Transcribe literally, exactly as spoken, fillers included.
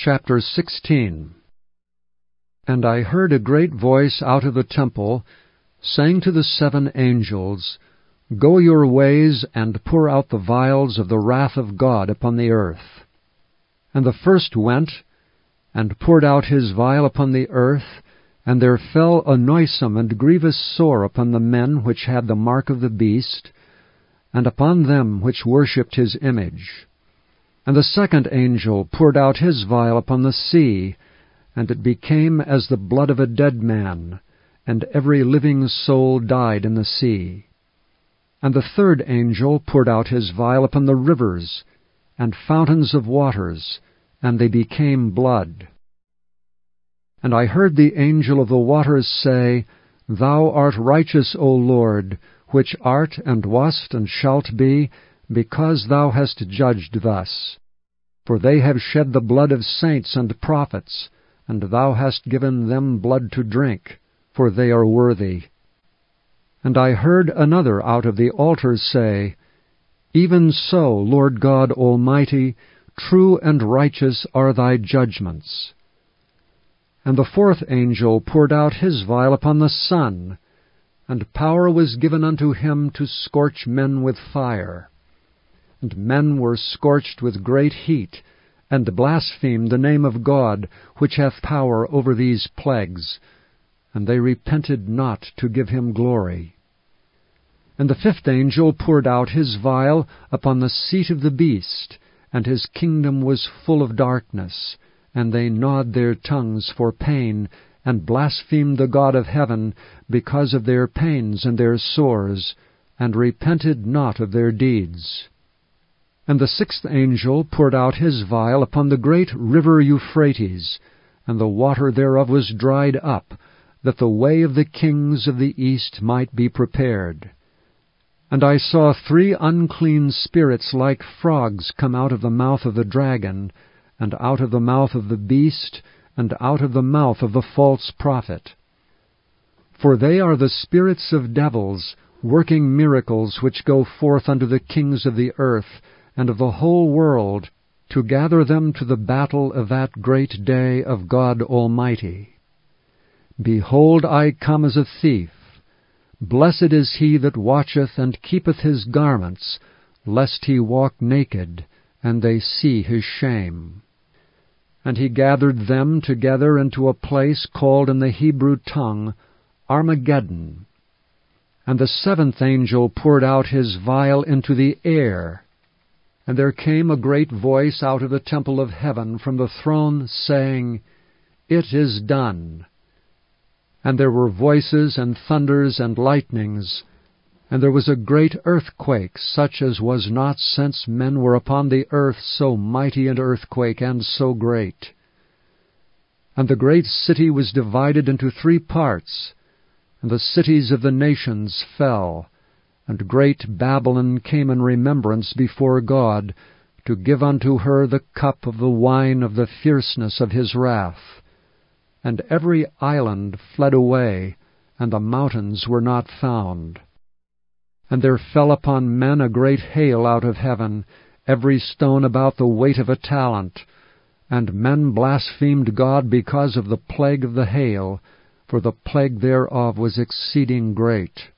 Chapter sixteen. And I heard a great voice out of the temple, saying to the seven angels, Go your ways, and pour out the vials of the wrath of God upon the earth. And the first went, and poured out his vial upon the earth, and there fell a noisome and grievous sore upon the men which had the mark of the beast, and upon them which worshipped his image. And the second angel poured out his vial upon the sea, and it became as the blood of a dead man, and every living soul died in the sea. And the third angel poured out his vial upon the rivers, and fountains of waters, and they became blood. And I heard the angel of the waters say, Thou art righteous, O Lord, which art, and wast, and shalt be, because thou hast judged thus. For they have shed the blood of saints and prophets, and thou hast given them blood to drink, for they are worthy. And I heard another out of the altar say, Even so, Lord God Almighty, true and righteous are thy judgments. And the fourth angel poured out his vial upon the sun, and power was given unto him to scorch men with fire. And men were scorched with great heat, and blasphemed the name of God, which hath power over these plagues, and they repented not to give him glory. And the fifth angel poured out his vial upon the seat of the beast, and his kingdom was full of darkness, and they gnawed their tongues for pain, and blasphemed the God of heaven because of their pains and their sores, and repented not of their deeds. And the sixth angel poured out his vial upon the great river Euphrates, and the water thereof was dried up, that the way of the kings of the east might be prepared. And I saw three unclean spirits like frogs come out of the mouth of the dragon, and out of the mouth of the beast, and out of the mouth of the false prophet. For they are the spirits of devils, working miracles which go forth unto the kings of the earth, and of the whole world, to gather them to the battle of that great day of God Almighty. Behold, I come as a thief. Blessed is he that watcheth and keepeth his garments, lest he walk naked, and they see his shame. And he gathered them together into a place called in the Hebrew tongue Armageddon. And the seventh angel poured out his vial into the air. And there came a great voice out of the temple of heaven from the throne, saying, It is done. And there were voices, and thunders, and lightnings, and there was a great earthquake, such as was not since men were upon the earth, so mighty an earthquake, and so great. And the great city was divided into three parts, and the cities of the nations fell, and great Babylon came in remembrance before God, to give unto her the cup of the wine of the fierceness of his wrath. And every island fled away, and the mountains were not found. And there fell upon men a great hail out of heaven, every stone about the weight of a talent. And men blasphemed God because of the plague of the hail, for the plague thereof was exceeding great.